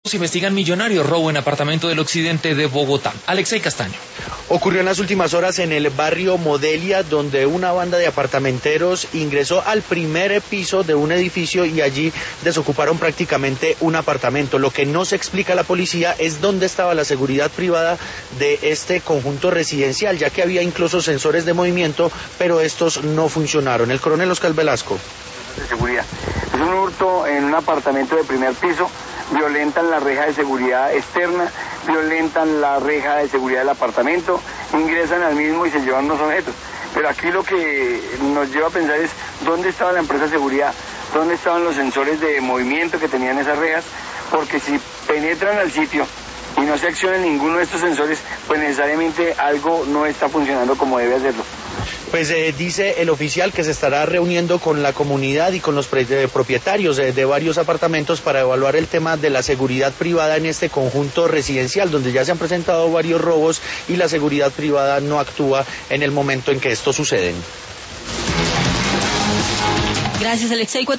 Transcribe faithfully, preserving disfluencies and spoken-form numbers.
Investigan millonario robo en apartamento del occidente de Bogotá. Alexei Castaño. Ocurrió en las últimas horas en el barrio Modelia, donde una banda de apartamenteros ingresó al primer piso de un edificio y allí desocuparon prácticamente un apartamento. Lo que no se explica a la policía es dónde estaba la seguridad privada de este conjunto residencial, ya que había incluso sensores de movimiento, pero estos no funcionaron. El coronel Oscar Velasco. De seguridad. Es un hurto en un apartamento de primer piso. Violentan la reja de seguridad externa, violentan la reja de seguridad del apartamento, ingresan al mismo y se llevan unos objetos. Pero aquí lo que nos lleva a pensar es dónde estaba la empresa de seguridad, dónde estaban los sensores de movimiento que tenían esas rejas, porque si penetran al sitio y no se acciona ninguno de estos sensores, pues necesariamente algo no está funcionando como debe hacerlo. Pues eh, dice el oficial que se estará reuniendo con la comunidad y con los propietarios eh, de varios apartamentos para evaluar el tema de la seguridad privada en este conjunto residencial, donde ya se han presentado varios robos y la seguridad privada no actúa en el momento en que estos suceden. Gracias, Alexei.